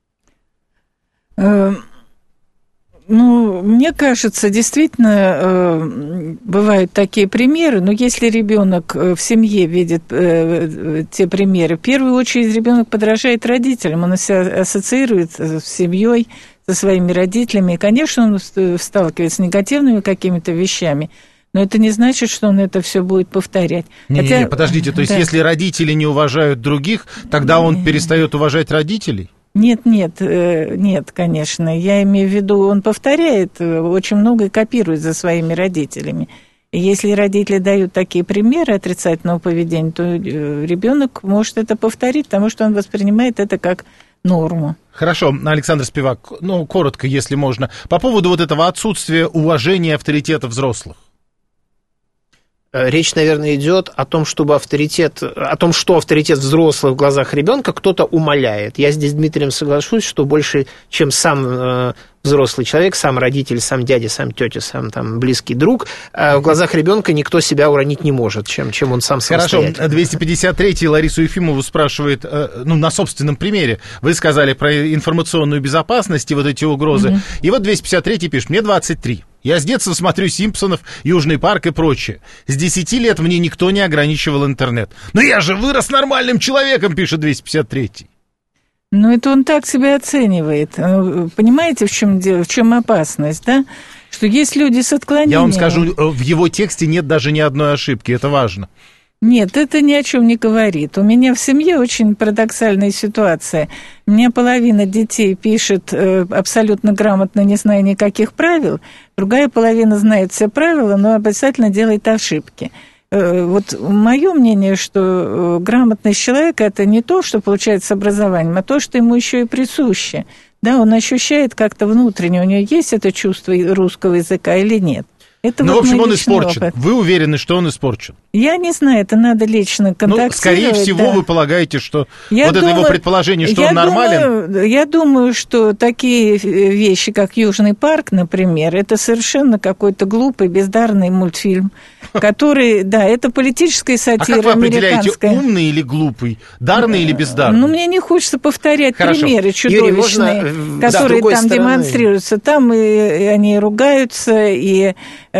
Speaker 5: Ну, мне кажется, действительно, э, бывают такие примеры, но если ребенок в семье видит э, те примеры, в первую очередь ребенок подражает родителям, он себя ассоциирует с семьей, со своими родителями, и, конечно, он сталкивается с негативными какими-то вещами, но это не значит, что он это все будет повторять.
Speaker 2: Не,
Speaker 5: Хотя,
Speaker 2: не, не, подождите, то есть да. Если родители не уважают других, тогда он перестает уважать родителей?
Speaker 5: Нет, нет, нет, конечно. Я имею в виду, он повторяет очень много и копирует за своими родителями. И если родители дают такие примеры отрицательного поведения, то ребенок может это повторить, потому что он воспринимает это как норму.
Speaker 2: Хорошо, Александр Спивак, ну, коротко, если можно, по поводу вот этого отсутствия уважения авторитета взрослых.
Speaker 3: Речь, наверное, идет о том, чтобы авторитет, о том, что авторитет взрослых в глазах ребенка кто-то умаляет. Я здесь с Дмитрием соглашусь, что больше, чем сам э, взрослый человек, сам родитель, сам дядя, сам тетя, сам там близкий друг, э, в глазах ребенка никто себя уронить не может, чем, чем он сам самостоятельно.
Speaker 2: Хорошо, двести пятьдесят третий Ларису Ефимову спрашивает, э, ну, на собственном примере. Вы сказали про информационную безопасность и вот эти угрозы. Mm-hmm. И вот двести пятьдесят третий пишет, мне двадцать три. Я с детства смотрю «Симпсонов», «Южный парк» и прочее. С десяти лет мне никто не ограничивал интернет. Но я же вырос нормальным человеком, пишет двести пятьдесят третий.
Speaker 5: Ну, это он так себя оценивает. Понимаете, в чем дело, в чем опасность, да? Что есть люди с отклонением.
Speaker 2: Я вам скажу, в его тексте нет даже ни одной ошибки, это важно.
Speaker 5: Нет, это ни о чем не говорит. У меня в семье очень парадоксальная ситуация. У меня половина детей пишет э, абсолютно грамотно, не зная никаких правил. Другая половина знает все правила, но обязательно делает ошибки. Э, вот мое мнение, что э, грамотность человека – это не то, что получается с образованием, а то, что ему еще и присуще. Да, он ощущает как-то внутренне, у него есть это чувство русского языка или нет. Это
Speaker 2: ну,
Speaker 5: вот
Speaker 2: в общем, он испорчен.
Speaker 5: Опыт.
Speaker 2: Вы уверены, что он испорчен?
Speaker 5: Я не знаю, это надо лично контактировать.
Speaker 2: Ну, скорее всего, да. Вы полагаете, что я вот думаю, это его предположение, что он нормален?
Speaker 5: Думаю, я думаю, что такие вещи, как «Южный парк», например, это совершенно какой-то глупый, бездарный мультфильм, который, да, это политическая сатира американская. А как вы определяете,
Speaker 2: умный или глупый, дарный или бездарный?
Speaker 5: Ну, мне не хочется повторять
Speaker 2: Хорошо.
Speaker 5: примеры чудовищные, Юрий, можно... которые да, там стороны... демонстрируются. Там и, и они ругаются, и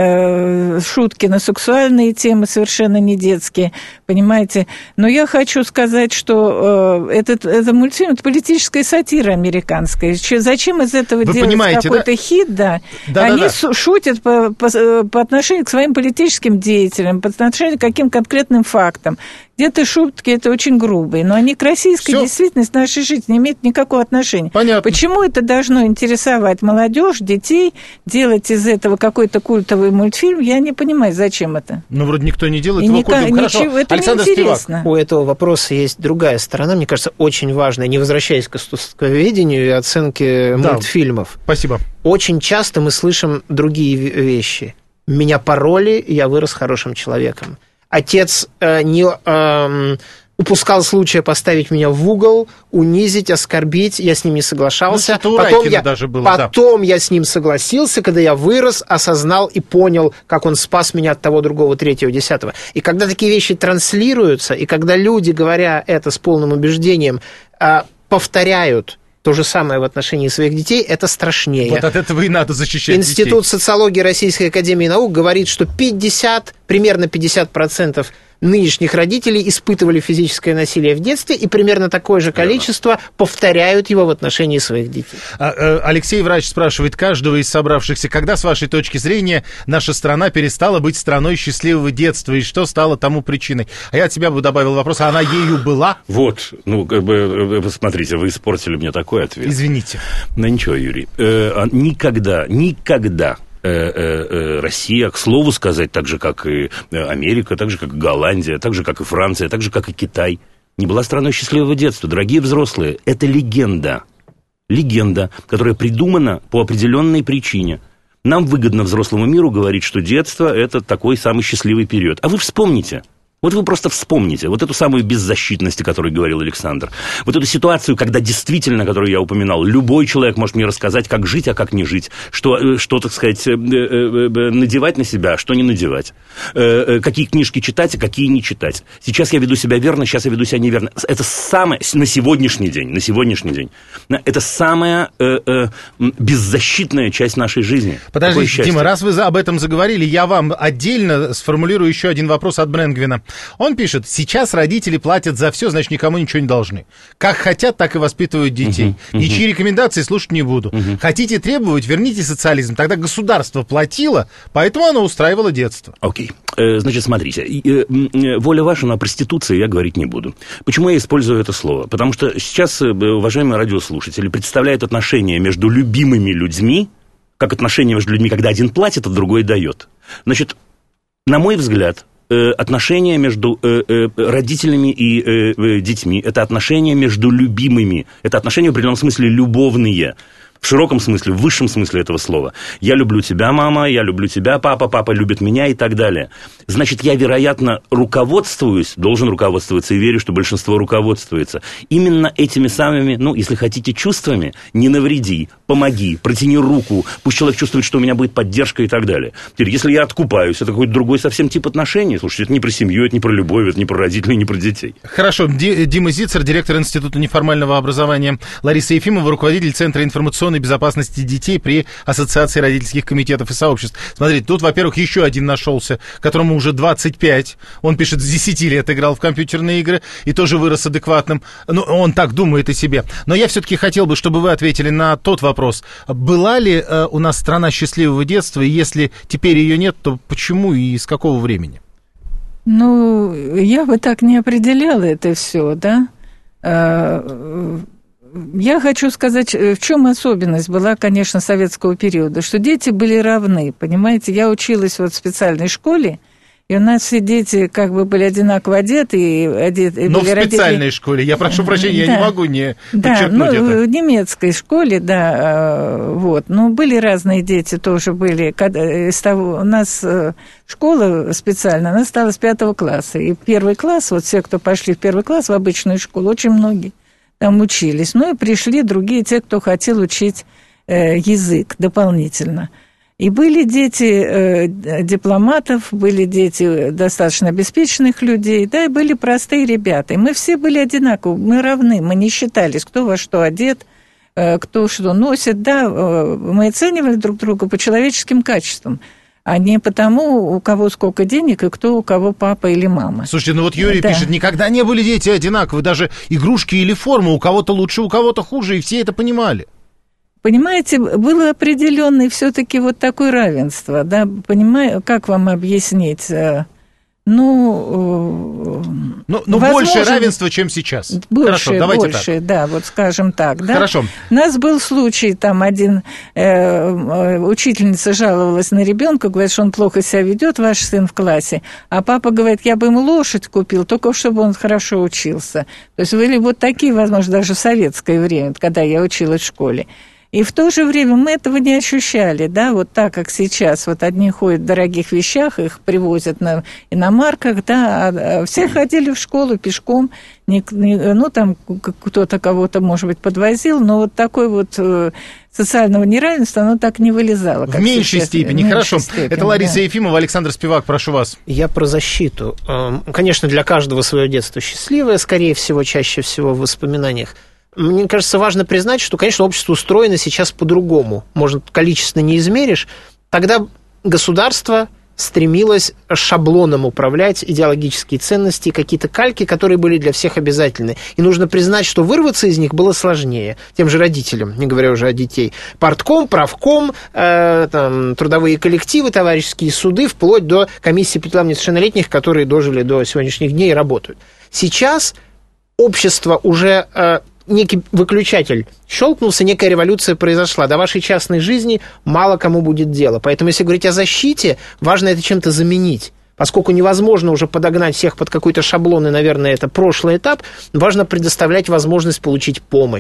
Speaker 5: э, шутки на сексуальные темы совершенно не детские, понимаете. Но я хочу сказать, что э, этот, это мультфильм, это политическая сатира американская. Че, зачем из этого Вы делать какой-то да? хит, да? да они да, да. шутят по, по, по отношению к своим политическим деятелям, по отношению к каким конкретным фактам. Где-то шутки, это очень грубые, но они к российской Всё. действительности нашей жизни не имеют никакого отношения.
Speaker 2: Понятно.
Speaker 5: Почему это должно интересовать молодежь, детей, делать из этого какой-то культовый мультфильм, я не понимаю, зачем это.
Speaker 2: Ну, вроде никто не делает
Speaker 5: И
Speaker 2: его
Speaker 5: ника-
Speaker 2: культовым. Хорошо,
Speaker 5: ничего, это
Speaker 2: Александр
Speaker 5: неинтересно.
Speaker 3: У этого вопроса есть другая сторона, мне кажется, очень важная, не возвращаясь к искусствоведению и оценке да. мультфильмов.
Speaker 2: Спасибо.
Speaker 3: Очень часто мы слышим другие вещи. Меня пороли, я вырос хорошим человеком. Отец э, не э, упускал случая поставить меня в угол, унизить, оскорбить, я с ним не соглашался.
Speaker 2: Ну,
Speaker 3: потом я,
Speaker 2: даже было,
Speaker 3: потом
Speaker 2: да.
Speaker 3: я с ним согласился, когда я вырос, осознал и понял, как он спас меня от того, другого, третьего, десятого. И когда такие вещи транслируются, и когда люди, говоря это с полным убеждением, э, повторяют то же самое в отношении своих детей, это страшнее.
Speaker 2: Вот от этого и надо защищать
Speaker 3: Институт
Speaker 2: детей.
Speaker 3: социологии Российской академии наук говорит, что пятьдесят, примерно пятьдесят процентов нынешних родителей испытывали физическое насилие в детстве, и примерно такое же количество Верно. повторяют его в отношении своих детей.
Speaker 2: Алексей Врач спрашивает каждого из собравшихся, когда, с вашей точки зрения, наша страна перестала быть страной счастливого детства, и что стало тому причиной? А я от себя бы добавил вопрос, а она ею была?
Speaker 4: Вот, ну, как бы, посмотрите, вы испортили мне такой ответ.
Speaker 2: Извините.
Speaker 4: Ну, ничего, Юрий, э, никогда, никогда Россия, к слову сказать, так же, как и Америка, так же, как и Голландия, так же, как и Франция, так же, как и Китай, не была страной счастливого детства. Дорогие взрослые, это легенда. Легенда, которая придумана по определенной причине. Нам выгодно взрослому миру говорить, что детство – это такой самый счастливый период. А вы вспомните, Вот вы просто вспомните вот эту самую беззащитность, о которой говорил Александр. Вот эту ситуацию, когда действительно, которую я упоминал, любой человек может мне рассказать, как жить, а как не жить. Что, что так сказать, надевать на себя, что не надевать. Какие книжки читать, а какие не читать. Сейчас я веду себя верно, сейчас я веду себя неверно. Это самое, на сегодняшний день, на сегодняшний день, это самая беззащитная часть нашей жизни.
Speaker 2: Подождите, Дима, раз вы об этом заговорили, я вам отдельно сформулирую еще один вопрос от Брэнгвина. Он пишет: сейчас родители платят за все, значит, никому ничего не должны. Как хотят, так и воспитывают детей. Uh-huh, uh-huh. Ничьи рекомендации слушать не буду. Uh-huh. Хотите требовать, верните социализм. Тогда государство платило, поэтому оно устраивало детство.
Speaker 4: Окей. Okay. Значит, смотрите. Воля ваша, на проституции я говорить не буду. Почему я использую это слово? Потому что сейчас, уважаемые радиослушатели, представляют отношения между любимыми людьми, как отношения между людьми, когда один платит, а другой дает. Значит, на мой взгляд, отношения между родителями и детьми, это отношения между любимыми, это отношения в определенном смысле любовные. В широком смысле, в высшем смысле этого слова. Я люблю тебя, мама, я люблю тебя, папа, папа любит меня и так далее. Значит, я, вероятно, руководствуюсь, должен руководствоваться и верю, что большинство руководствуется именно этими самыми, ну, если хотите, чувствами. Не навреди, помоги, протяни руку, пусть человек чувствует, что у меня будет поддержка и так далее. Теперь, если я откупаюсь, это какой-то другой совсем тип отношений. Слушайте, это не про семью, это не про любовь, это не про родителей, не про детей.
Speaker 2: Хорошо. Дима Зицер, директор Института неформального образования. Лариса Ефимова, руководитель Центра информационной безопасности детей при Ассоциации родительских комитетов и сообществ. Смотрите, тут, во-первых, еще один нашелся, которому уже двадцать пять. Он пишет, с десяти лет играл в компьютерные игры и тоже вырос адекватным. Ну, он так думает о себе. Но я все-таки хотел бы, чтобы вы ответили на тот вопрос. Была ли э, у нас страна счастливого детства, и если теперь ее нет, то почему и с какого времени?
Speaker 5: Ну, я бы так не определяла это все, да. Я хочу сказать, в чем особенность была, конечно, советского периода, что дети были равны, понимаете. Я училась вот в специальной школе, и у нас все дети как бы были одинаково одеты. И одеты
Speaker 2: Но
Speaker 5: были
Speaker 2: в специальной
Speaker 5: родители...
Speaker 2: школе, я прошу прощения,
Speaker 5: да.
Speaker 2: я не могу не
Speaker 5: да,
Speaker 2: подчеркнуть
Speaker 5: ну,
Speaker 2: это.
Speaker 5: в немецкой школе, да, вот. Но были разные дети, тоже были. Из того, у нас школа специальная, она стала с пятого класса. И первый класс, вот все, кто пошли в первый класс, в обычную школу, очень многие там учились. Ну и пришли другие, те, кто хотел учить э, язык дополнительно. И были дети э, дипломатов, были дети достаточно обеспеченных людей, да, и были простые ребята. И мы все были одинаковы, мы равны, мы не считались, кто во что одет, э, кто что носит, да, э, мы оценивали друг друга по человеческим качествам, а не потому, у кого сколько денег и кто у кого папа или мама.
Speaker 2: Слушайте, ну вот Юрий
Speaker 5: да.
Speaker 2: пишет, никогда не были дети одинаковы, даже игрушки или форма, у кого-то лучше, у кого-то хуже, и все это понимали.
Speaker 5: Понимаете, было определенное все-таки вот такое равенство, да, понимаю, как вам объяснить? Ну,
Speaker 2: ну, ну больше равенства, чем сейчас.
Speaker 5: Больше,
Speaker 2: Хорошо, давайте
Speaker 5: больше,
Speaker 2: так.
Speaker 5: да, вот скажем так. Да?
Speaker 2: Хорошо.
Speaker 5: У нас был случай, там один э, учительница жаловалась на ребенка, говорит, что он плохо себя ведет, ваш сын в классе, а папа говорит, я бы ему лошадь купил, только чтобы он хорошо учился. То есть были вот такие, возможно, даже в советское время, когда я училась в школе. И в то же время мы этого не ощущали, да, вот так, как сейчас. Вот одни ходят в дорогих вещах, их привозят на иномарках, да, а все ходили в школу пешком, не, не, ну, там кто-то кого-то, может быть, подвозил, но вот такой вот э, социального неравенства, оно так не вылезало.
Speaker 2: В меньшей сейчас. степени, в меньшей хорошо. Степени, это Лариса да. Ефимова, Александр Спивак, прошу вас.
Speaker 3: Я про защиту. Конечно, для каждого свое детство счастливое, скорее всего, чаще всего в воспоминаниях. Мне кажется, важно признать, что, конечно, общество устроено сейчас по-другому. Может, количественно не измеришь. Тогда государство стремилось шаблоном управлять идеологические ценности, какие-то кальки, которые были для всех обязательны. И нужно признать, что вырваться из них было сложнее. Тем же родителям, не говоря уже о детей. Партком, правком, э, там, трудовые коллективы, товарищеские суды, вплоть до комиссии по делам несовершеннолетних, которые дожили до сегодняшних дней и работают. Сейчас общество уже... Э, некий выключатель щелкнулся, некая революция произошла. До вашей частной жизни мало кому будет дело. Поэтому, если говорить о защите, важно это чем-то заменить. Поскольку невозможно уже подогнать всех под какой-то шаблон, и, наверное, это прошлый этап, важно предоставлять возможность получить помощь.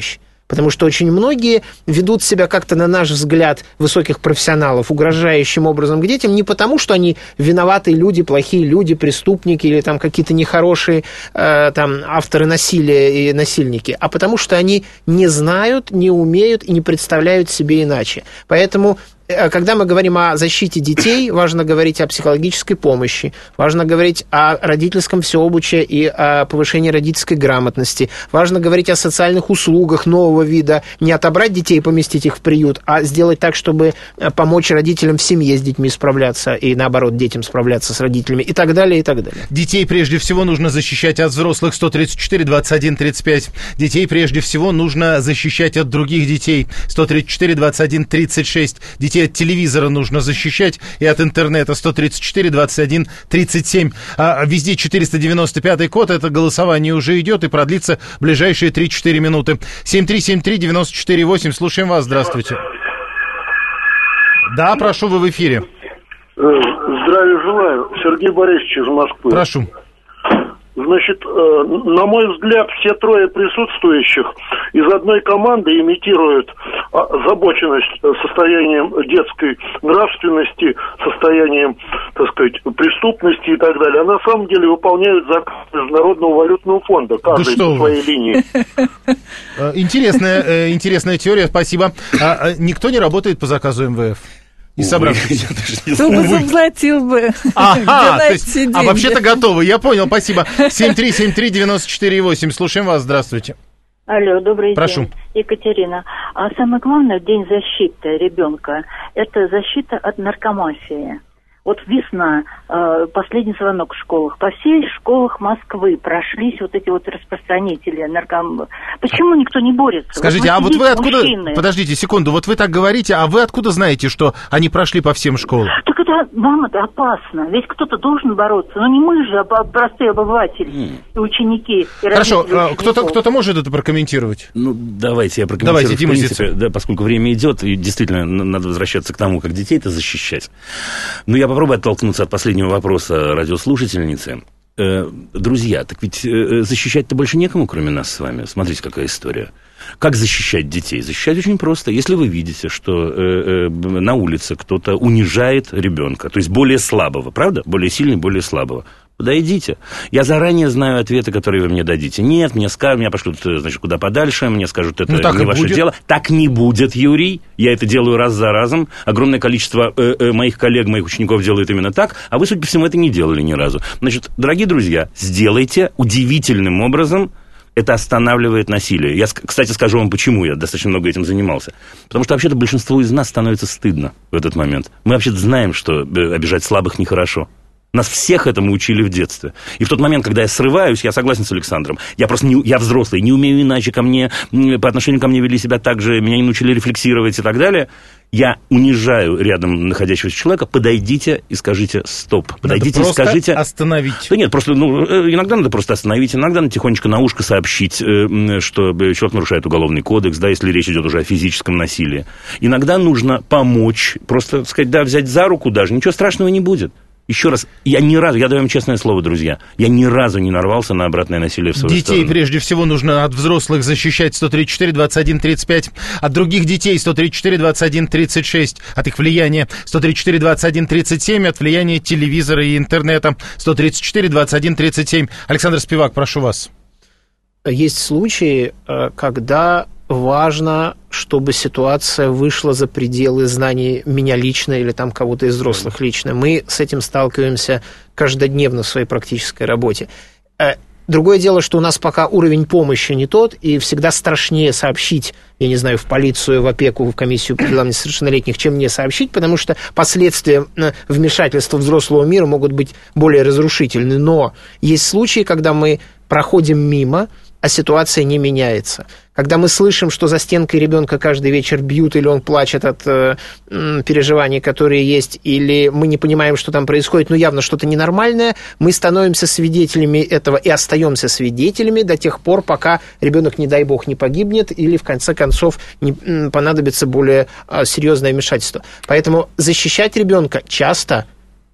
Speaker 3: Потому что очень многие ведут себя как-то, на наш взгляд, высоких профессионалов, угрожающим образом к детям, не потому, что они виноватые люди, плохие люди, преступники или там какие-то нехорошие э, там, авторы насилия и насильники, а потому что они не знают, не умеют и не представляют себе иначе. Поэтому когда мы говорим о защите детей, важно говорить о психологической помощи, важно говорить о родительском всеобуче и о повышении родительской грамотности, важно говорить о социальных услугах нового вида, не отобрать детей и поместить их в приют, а сделать так, чтобы помочь родителям в семье с детьми справляться и, наоборот, детям справляться с родителями и так далее, и так далее.
Speaker 2: Детей прежде всего нужно защищать от взрослых. Сто тридцать четыре двадцать один тридцать пять. Детей прежде всего нужно защищать от других детей. Сто тридцать четыре двадцать один тридцать шесть. Детей от телевизора нужно защищать и от интернета. Сто тридцать четыре двадцать один тридцать семь. А везде четыреста девяносто пятый код. Это голосование уже идет и продлится ближайшие три-четыре минуты. семь три семь три девять четыре восемь. Слушаем вас. Здравствуйте. Да, прошу, вы в эфире.
Speaker 6: Здравия желаю. Сергей Борисович из Москвы.
Speaker 2: Прошу.
Speaker 6: Значит, на мой взгляд, все трое присутствующих из одной команды имитируют озабоченность состоянием детской нравственности, состоянием, так сказать, преступности и так далее. А на самом деле выполняют заказ Международного валютного фонда, каждый по своей линии.
Speaker 2: Интересная, интересная теория, спасибо. А никто не работает по заказу эм вэ эф? И собравшись.
Speaker 5: Кто бы заплатил бы.
Speaker 2: Ага, то есть, а вообще-то готовы, я понял, спасибо. семь три семь три девять четыре восемь, слушаем вас, здравствуйте.
Speaker 7: Алло, добрый
Speaker 2: Прошу.
Speaker 7: день. Екатерина. А самое главное в День защиты ребенка – это защита от наркомафии. Вот весна, последний звонок в школах. По всей школах Москвы прошлись вот эти вот распространители нарком... Почему никто не борется?
Speaker 2: Скажите,
Speaker 7: вот
Speaker 2: а вот вы откуда...
Speaker 7: мужчины.
Speaker 2: Подождите секунду, вот вы так говорите, а вы откуда знаете, что они прошли по всем школам?
Speaker 7: Так это, вам это опасно. Ведь кто-то должен бороться. Но не мы же, а простые обыватели mm. и ученики. И
Speaker 2: Хорошо, кто-то, кто-то может это прокомментировать?
Speaker 4: Ну, давайте я прокомментирую.
Speaker 2: Давайте, Дима,
Speaker 4: в принципе, да, поскольку время идет, и действительно надо возвращаться к тому, как детей-то защищать. Но я попробую оттолкнуться от последнего вопроса радиослушательницы. Э, друзья, так ведь э, защищать-то больше некому, кроме нас с вами. Смотрите, какая история. Как защищать детей? Защищать очень просто. Если вы видите, что э, э, на улице кто-то унижает ребенка, то есть более слабого, правда? Более сильный, более слабого. Подойдите. Я заранее знаю ответы, которые вы мне дадите. Нет, мне скажут, меня пошлют, значит, куда подальше, мне скажут, это ну, не ваше будет. дело. Так не будет, Юрий. Я это делаю раз за разом. Огромное количество э, э, моих коллег, моих учеников делают именно так, а вы, судя по всему, это не делали ни разу. Значит, дорогие друзья, сделайте удивительным образом. Это останавливает насилие. Я, кстати, скажу вам, почему я достаточно много этим занимался. Потому что вообще-то большинству из нас становится стыдно в этот момент. Мы вообще-то знаем, что обижать слабых нехорошо. Нас всех этому учили в детстве. И в тот момент, когда я срываюсь, я согласен с Александром. Я просто не, я взрослый, не умею иначе, ко мне, по отношению ко мне вели себя так же, меня не научили рефлексировать и так далее. Я унижаю рядом находящегося человека. Подойдите и скажите стоп. Подойдите
Speaker 2: надо
Speaker 4: и скажите...
Speaker 2: остановить.
Speaker 4: Да нет, просто ну, иногда надо просто остановить, иногда надо тихонечко на ушко сообщить, что человек нарушает уголовный кодекс, да, если речь идет уже о физическом насилии. Иногда нужно помочь, просто сказать, да, взять за руку даже, ничего страшного не будет. Еще раз, я ни разу, я даю вам честное слово, друзья, я ни разу не нарвался на обратное насилие в свою
Speaker 2: детей
Speaker 4: сторону.
Speaker 2: Прежде всего нужно от взрослых защищать. Сто тридцать четыре двадцать один тридцать пять. От других детей сто тридцать четыре двадцать один тридцать шесть. От их влияния сто тридцать четыре двадцать один тридцать семь. От влияния телевизора и интернета сто тридцать четыре двадцать один тридцать семь. Александр Спивак, прошу вас.
Speaker 3: Есть случаи, когда важно, чтобы ситуация вышла за пределы знаний меня лично или там кого-то из взрослых лично. Мы с этим сталкиваемся каждодневно в своей практической работе. Другое дело, что у нас пока уровень помощи не тот, и всегда страшнее сообщить, я не знаю, в полицию, в опеку, в комиссию по делам несовершеннолетних, чем не сообщить, потому что последствия вмешательства взрослого мира могут быть более разрушительны. Но есть случаи, когда мы проходим мимо, а ситуация не меняется. Когда мы слышим, что за стенкой ребенка каждый вечер бьют, или он плачет от э, переживаний, которые есть, или мы не понимаем, что там происходит, но явно что-то ненормальное, мы становимся свидетелями этого и остаемся свидетелями до тех пор, пока ребенок, не дай бог, не погибнет, или в конце концов не, понадобится более э, серьезное вмешательство. Поэтому защищать ребенка часто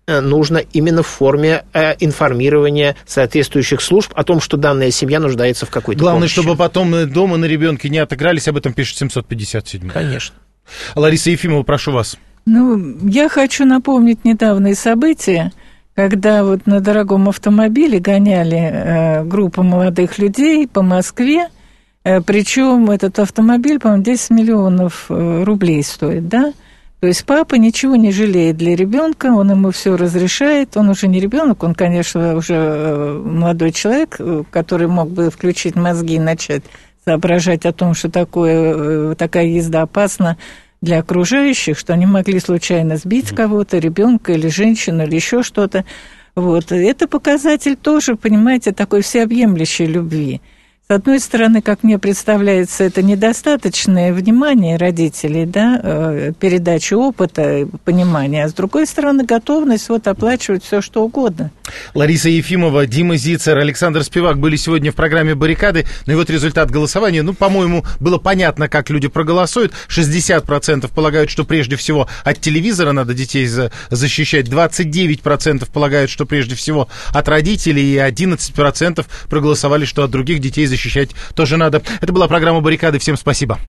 Speaker 3: нужно именно в форме информирования соответствующих служб о том, что данная семья нуждается в какой-то
Speaker 2: Главное,
Speaker 3: помощи.
Speaker 2: чтобы потом дома на ребенке не отыгрались, об этом пишет семьсот пятьдесят семь.
Speaker 3: Конечно.
Speaker 2: Лариса Ефимова, прошу вас.
Speaker 5: Ну, я хочу напомнить недавние события, когда вот на дорогом автомобиле гоняли э, группу молодых людей по Москве, э, причем этот автомобиль, по-моему, десять миллионов э, рублей стоит, да? То есть папа ничего не жалеет для ребенка, он ему все разрешает, он уже не ребенок, он, конечно, уже э, молодой человек, который мог бы включить мозги и начать соображать о том, что такое, э, такая езда опасна для окружающих, что они могли случайно сбить кого-то, ребенка или женщину, или еще что-то. Вот. Это показатель тоже, понимаете, такой всеобъемлющей любви. С одной стороны, как мне представляется, это недостаточное внимание родителей, да, передачи опыта, понимания, а с другой стороны, готовность вот оплачивать все, что угодно.
Speaker 2: Лариса Ефимова, Дима Зицер, Александр Спивак были сегодня в программе «Баррикады». Ну и вот результат голосования. Ну, по-моему, было понятно, как люди проголосуют. шестьдесят процентов полагают, что прежде всего от телевизора надо детей за- защищать. двадцать девять процентов полагают, что прежде всего от родителей. И одиннадцать процентов проголосовали, что от других детей защищать тоже надо. Это была программа «Баррикады». Всем спасибо.